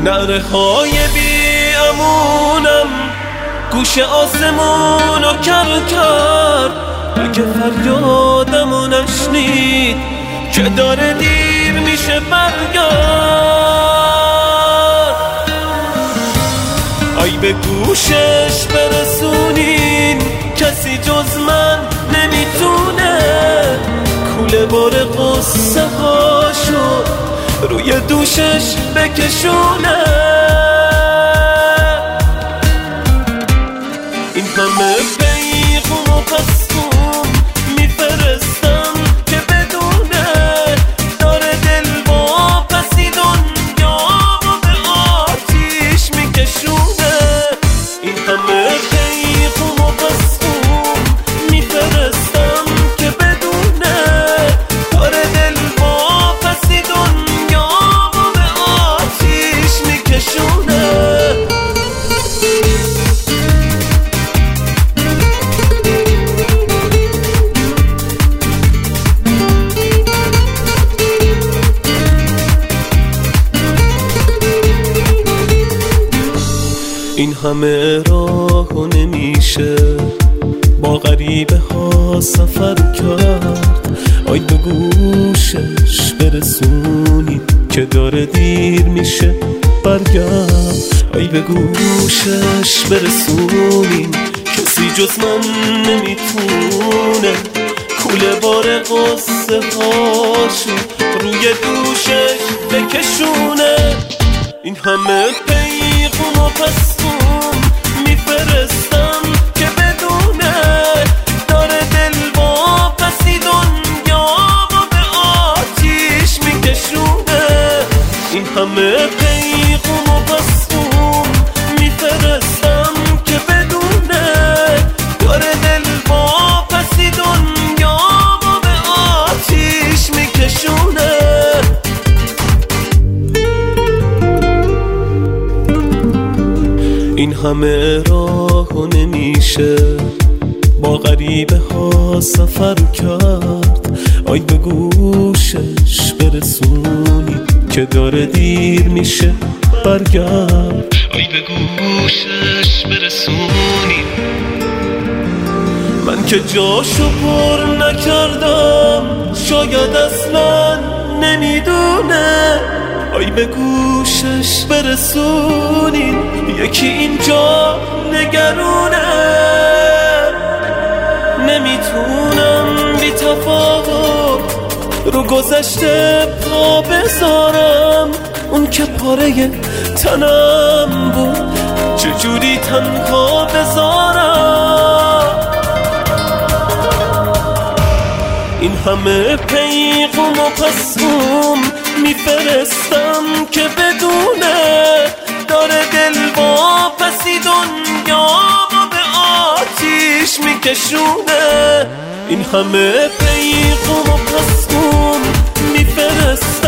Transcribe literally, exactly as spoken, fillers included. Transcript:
نعره های بی امونم گوش آسمونو کر کرد. اگه فریادمو نشنید که داره دیر میشه برگرد. ای به گوشش برسونین کسی جز من نمیتونه کوله بار قصه هاشو روی دوشش بکشونه. این همه پیغام و پسخون میفرستم که بدونه داره دل با پسی دنیا و به آتیش میکشونه. این همه پیغام و پسخون میفرستم که بدونه داره دل با پسی دنیا و به آتیش میکشونه. این همه راهو نمیشه با غریبه ها سفر کرد. آی به گوشش برسونی که داره دیر میشه برگرد. آی به گوشش برسونی کسی جز من نمیتونه کوله بار قصه هاشو روی دوشش بکشونه. این همه پیغام و پسخون میفرستم که بدونه داره دل با پسی دنیا و به آتیش میکشونه. این همه پیغام و پسخون میفرستم که بدونه داره دل با پسی دنیا و به آتیش میکشونه. این همه راهو نمیشه با غریبه ها سفر کرد. آی به گوشش برسونی که داره دیر میشه برگرد. آی به گوشش برسونی من که جاشو پر نکردم شاید اصلا نمیدونه. آی به گوشش برسونین یکی اینجا نگرونه. نمیتونم بی تفاوت رو گذشته پا بذارم. اون که پاره تنم بود چجوری تنها بذارم. این همه پیغام و پسخون میفرستم که بدونه داره دل با پسی دنیا و به آتیش میکشونه. این همه پیغام و پسخون میفرستم